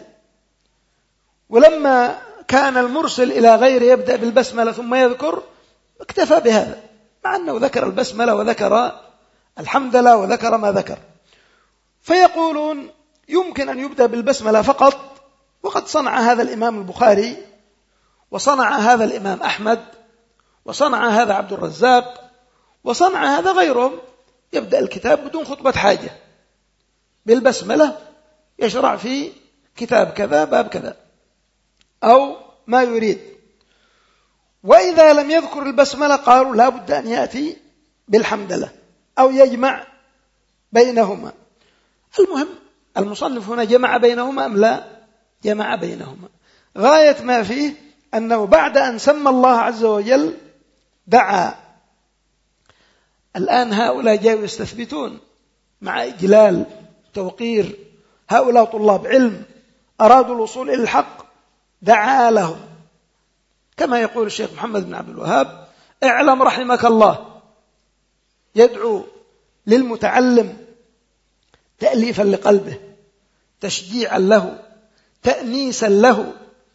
ولما كان المرسل إلى غيره يبدأ بالبسملة ثم يذكر، اكتفى بهذا، مع أنه ذكر البسملة وذكر الحمد لله وذكر ما ذكر. فيقولون يمكن أن يبدأ بالبسملة فقط، وقد صنع هذا الإمام البخاري، وصنع هذا الإمام أحمد، وصنع هذا عبد الرزاق، وصنع هذا غيرهم، يبدأ الكتاب بدون خطبة حاجة بالبسملة، يشرع في كتاب كذا باب كذا أو ما يريد. وإذا لم يذكر البسملة قالوا لا بد أن يأتي بالحمدلة أو يجمع بينهما. المهم المصنف هنا جمع بينهما أم لا؟ جمع بينهما. غاية ما فيه أنه بعد أن سمى الله عز وجل دعا. الآن هؤلاء جاءوا يستثبتون مع إجلال توقير، هؤلاء طلاب علم أرادوا الوصول إلى الحق، دعا لهم كما يقول الشيخ محمد بن عبد الوهاب: اعلم رحمك الله، يدعو للمتعلم تأليفا لقلبه، تشجيعا له، تأنيسا له.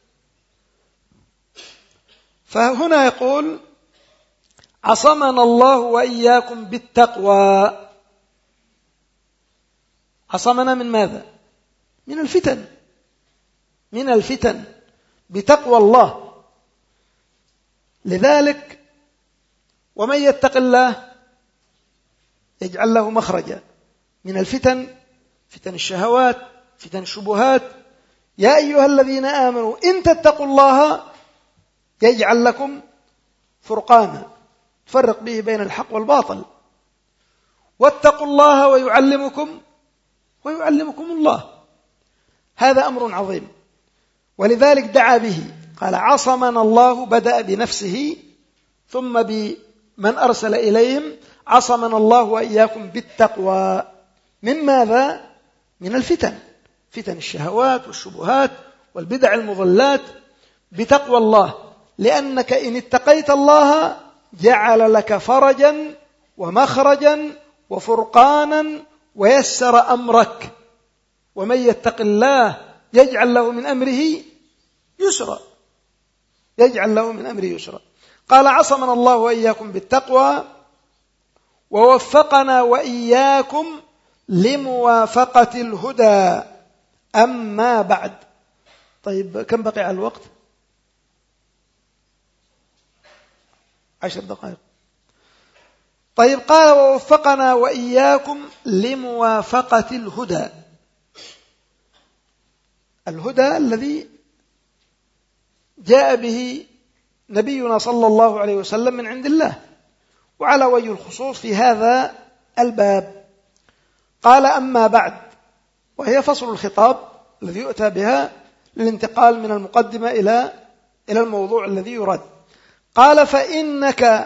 فهنا يقول: عصمنا الله وإياكم بالتقوى. عصمنا من ماذا؟ من الفتن، من الفتن بتقوى الله. لذلك ومن يتق الله يجعل له مخرجا من الفتن، فتن الشهوات، فتن الشبهات. يا أيها الذين آمنوا إن تتقوا الله يجعل لكم فرقانا تفرق به بين الحق والباطل، واتقوا الله ويعلمكم الله. هذا أمر عظيم، ولذلك دعا به، قال: عصمنا الله، بدأ بنفسه ثم بمن أرسل إليهم. عصمنا الله وإياكم بالتقوى. من ماذا؟ من الفتن، فتن الشهوات والشبهات والبدع المضلات، بتقوى الله، لأنك إن اتقيت الله جعل لك فرجا ومخرجا وفرقانا ويسر أمرك. ومن يتق الله يجعل له من أمره يسرا، يجعل له من أمره يسرا. قال: عصمنا الله وإياكم بالتقوى ووفقنا وإياكم لموافقة الهدى. أما بعد. طيب كم بقي على الوقت؟ 10 دقائق. طيب قال: ووفقنا وإياكم لموافقة الهدى. الهدى الذي جاء به نبينا صلى الله عليه وسلم من عند الله، وعلى وجه الخصوص في هذا الباب. قال: أما بعد، وهي فصل الخطاب الذي يؤتى بها للانتقال من المقدمة إلى الموضوع الذي يراد. قال: فإنك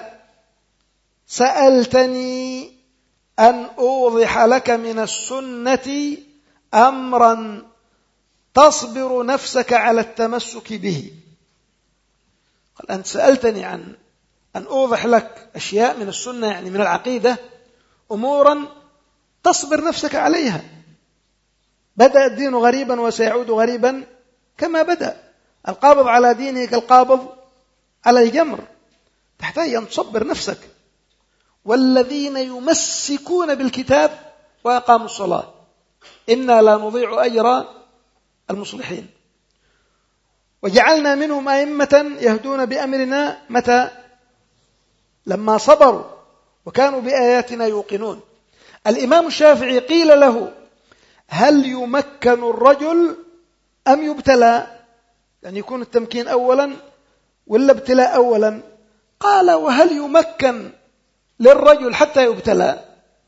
سألتني أن أوضح لك من السنة أمرا تصبر نفسك على التمسك به. قال: أنت سألتني عن أن أوضح لك أشياء من السنة، يعني من العقيدة، أمورا تصبر نفسك عليها. بدأ الدين غريبا وسيعود غريبا كما بدأ. القابض على دينه كالقابض على الجمر، تحتاج أن تصبر نفسك. والذين يمسكون بالكتاب وأقاموا الصلاة إنا لا نضيع أجر المصلحين. وجعلنا منهم أئمة يهدون بأمرنا متى؟ لما صبروا وكانوا بآياتنا يوقنون. الإمام الشافعي قيل له: هل يمكن الرجل أم يبتلى؟ يعني يكون التمكين أولا ولا ابتلاء أولا؟ قال: وهل يمكن للرجل حتى يبتلى؟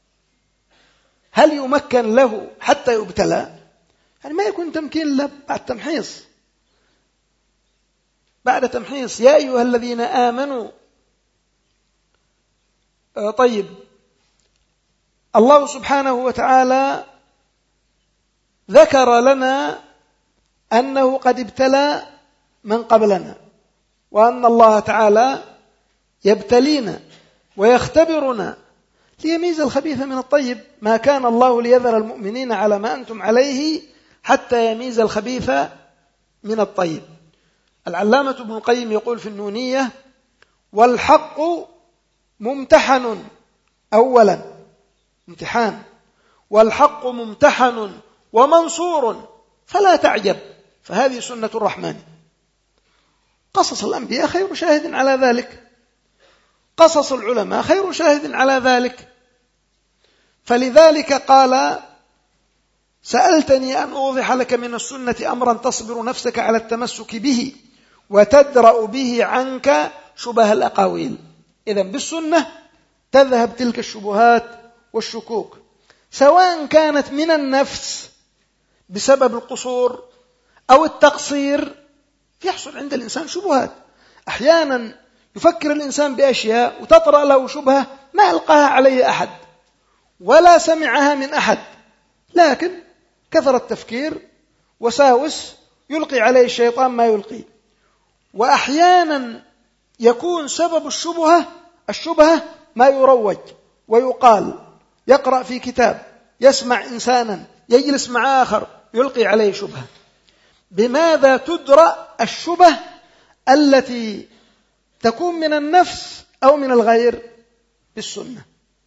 هل يمكن له حتى يبتلى؟ يعني ما يكون تمكين إلا بعد تمحيص، بعد تمحيص. يا أيها الذين آمنوا. طيب، الله سبحانه وتعالى ذكر لنا أنه قد ابتلى من قبلنا، وأن الله تعالى يبتلينا ويختبرنا ليميز الخبيث من الطيب. ما كان الله ليذر المؤمنين على ما أنتم عليه حتى يميز الخبيث من الطيب. العلامة ابن القيم يقول في النونية: والحق ممتحن، أولا امتحان، والحق ممتحن ومنصور فلا تعجب، فهذه سنة الرحمن. قصص الأنبياء خير شاهد على ذلك، قصص العلماء خير شاهد على ذلك. فلذلك قال: سألتني أن أوضح لك من السنة أمرا تصبر نفسك على التمسك به وتدرأ به عنك شبه الأقاويل. إذن بالسنة تذهب تلك الشبهات والشكوك، سواء كانت من النفس بسبب القصور أو التقصير يحصل عند الإنسان شبهات. أحيانا يفكر الإنسان بأشياء وتطرأ له شبهة ما ألقاها عليه أحد ولا سمعها من أحد، لكن كثر التفكير وساوس يلقي عليه الشيطان ما يلقي. وأحيانا يكون سبب الشبهة ما يروج ويقال، يقرأ في كتاب، يسمع إنسانا، يجلس مع آخر يلقي عليه شبهة. بماذا تدرأ الشبه التي تكون من النفس أو من الغير؟ بالسنة،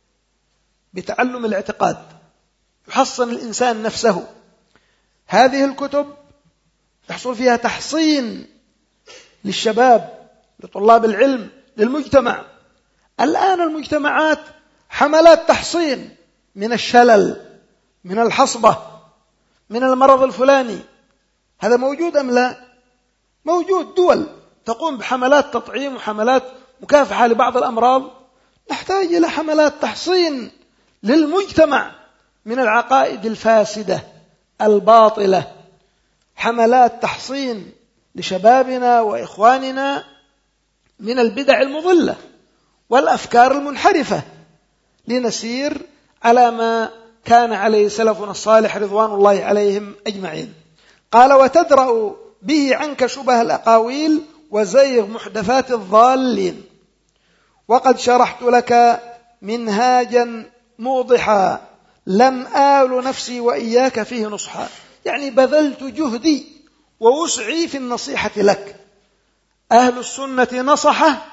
بتعلم الاعتقاد، يحصن الإنسان نفسه. هذه الكتب يحصل فيها تحصين للشباب، لطلاب العلم، للمجتمع. الآن المجتمعات حملات تحصين من الشلل، من الحصبة، من المرض الفلاني. هذا موجود أم لا؟ موجود. دول تقوم بحملات تطعيم وحملات مكافحة لبعض الأمراض. نحتاج إلى حملات تحصين للمجتمع من العقائد الفاسدة الباطلة، حملات تحصين لشبابنا وإخواننا من البدع المضلة والأفكار المنحرفة، لنسير على ما كان عليه سلفنا الصالح رضوان الله عليهم أجمعين. قال: وتدرأ به عنك شبه الأقاويل وزيغ محدثات الضالين. وقد شرحت لك منهاجا موضحا لم آل نفسي وإياك فيه نصحا. يعني بذلت جهدي ووسعي في النصيحة لك. أهل السنة نصحة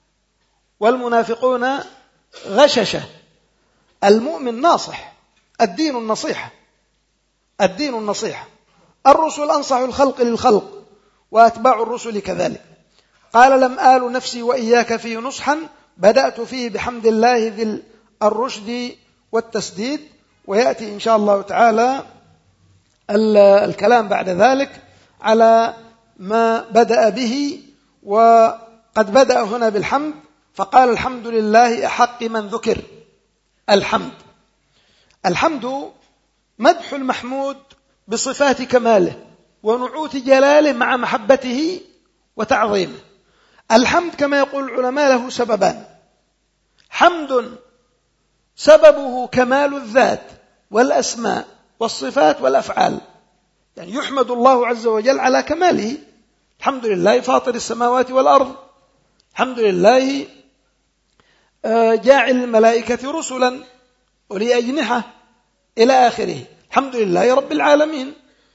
والمنافقون غششة. المؤمن ناصح، الدين النصيحة، الدين النصيحة. الرسل أنصح الخلق للخلق وأتباع الرسل كذلك. قال: لم آل نفسي وإياك فيه نصحا، بدأت فيه بحمد الله ذي الرشد والتسديد. ويأتي إن شاء الله تعالى الكلام بعد ذلك على ما بدأ به. وقد بدأ هنا بالحمد، فقال: الحمد لله أحق من ذكر. الحمد مدح المحمود بصفات كماله ونعوت جلاله مع محبته وتعظيمه. الحمد كما يقول العلماء له سببان: حمد سببه كمال الذات والأسماء والصفات والأفعال، يعني يحمد الله عز وجل على كماله. الحمد لله فاطر السماوات والأرض، الحمد لله جاعل الملائكة رسلا أولي أجنحة إلى آخره، الحمد لله رب العالمين.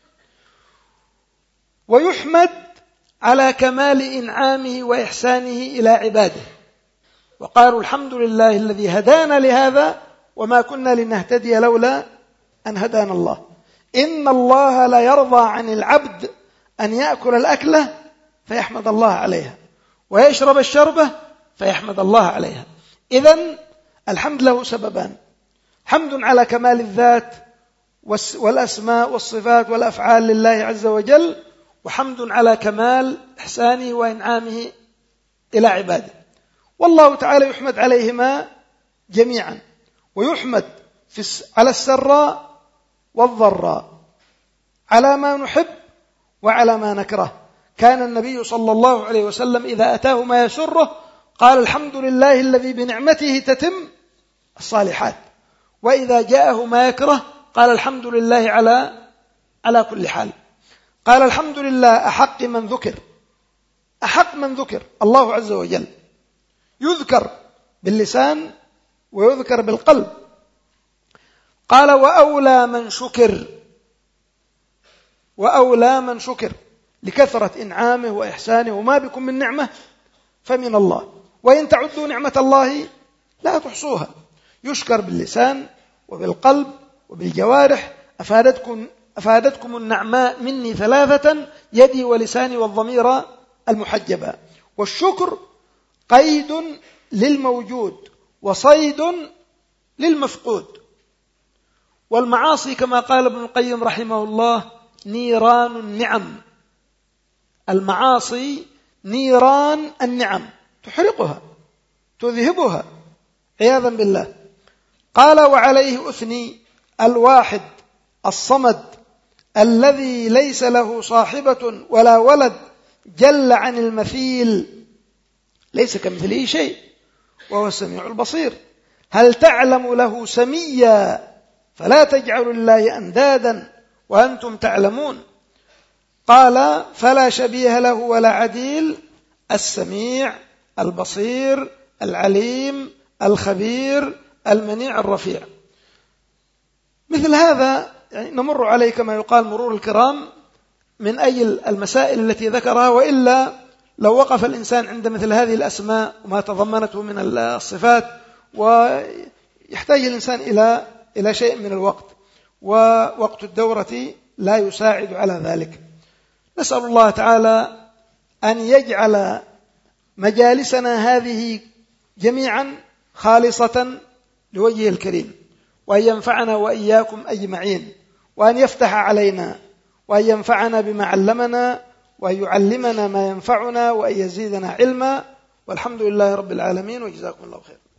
ويحمد على كمال إنعامه وإحسانه إلى عباده. وقالوا: الحمد لله الذي هدانا لهذا وما كنا لنهتدي لولا أن هدانا الله. إن الله لا يرضى عن العبد أن يأكل الأكلة فيحمد الله عليها ويشرب الشربة فيحمد الله عليها. إذن الحمد له سببان: حمد على كمال الذات والأسماء والصفات والأفعال لله عز وجل، وحمد على كمال إحسانه وإنعامه إلى عباده. والله تعالى يحمد عليهما جميعا، ويحمد على السراء والضراء، على ما نحب وعلى ما نكره. كان النبي صلى الله عليه وسلم إذا أتاه ما يسره قال: الحمد لله الذي بنعمته تتم الصالحات. وإذا جاءه ما يكره قال: الحمد لله على كل حال. قال: الحمد لله أحق من ذكر. أحق من ذكر الله عز وجل، يذكر باللسان ويذكر بالقلب. قال: وأولى من شكر. وأولى من شكر لكثرة إنعامه وإحسانه، وما بكم من نعمة فمن الله، وإن تعدوا نعمة الله لا تحصوها. يشكر باللسان وبالقلب وبالجوارح. أفادتكم النعماء مني ثلاثة: يدي ولساني والضمير المحجبة. والشكر قيد للموجود وصيد للمفقود. والمعاصي كما قال ابن القيم رحمه الله نيران النعم. المعاصي نيران النعم، تحرقها تذهبها عياذا بالله. قال: وعليه أثني الواحد الصمد الذي ليس له صاحبة ولا ولد جل عن المثيل، ليس كمثله شيء وهو السميع البصير. هل تعلم له سميا فلا تجعلوا لله أندادا وأنتم تعلمون. قال فلا شبيه له ولا عديل، السميع البصير العليم الخبير المنيع الرفيع. مثل هذا يعني نمر عليه كما يقال مرور الكرام من أي المسائل التي ذكرها، وإلا لو وقف الإنسان عند مثل هذه الأسماء وما تضمنته من الصفات ويحتاج الإنسان إلى شيء من الوقت، ووقت الدورة لا يساعد على ذلك. نسأل الله تعالى أن يجعل مجالسنا هذه جميعا خالصة لوجهه الكريم، وأن ينفعنا وإياكم أجمعين، وأن يفتح علينا، وأن ينفعنا بما علمنا، وأن يعلمنا ما ينفعنا، وأن يزيدنا علما. والحمد لله رب العالمين، وجزاكم الله خير.